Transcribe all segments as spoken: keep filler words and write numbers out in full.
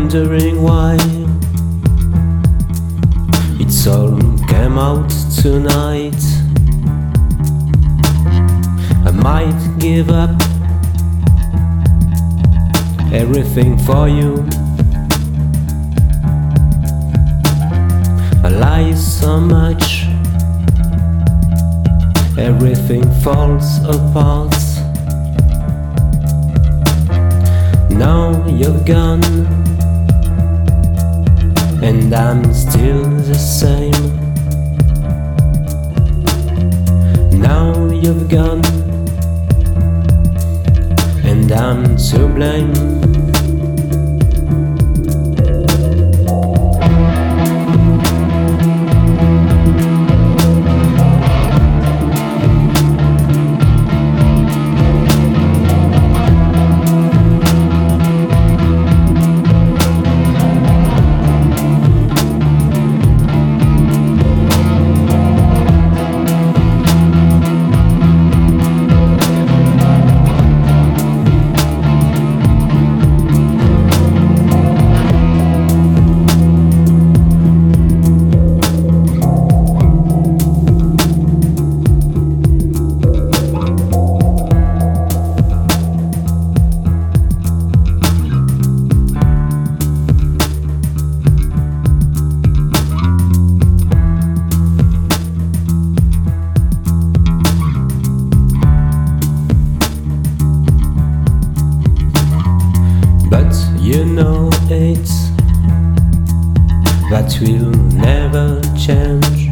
wondering why it's all came out tonight. I might give up everything for you. I lie so much, everything falls apart. Now you're gone, and I'm still the same. Now you've gone, and I'm to blame. You know it, that will never change.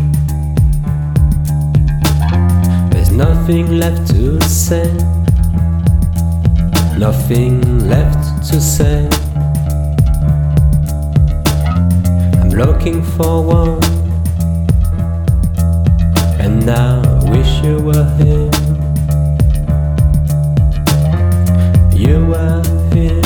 There's nothing left to say, nothing left to say. I'm looking for one, and I wish you were here. You were here.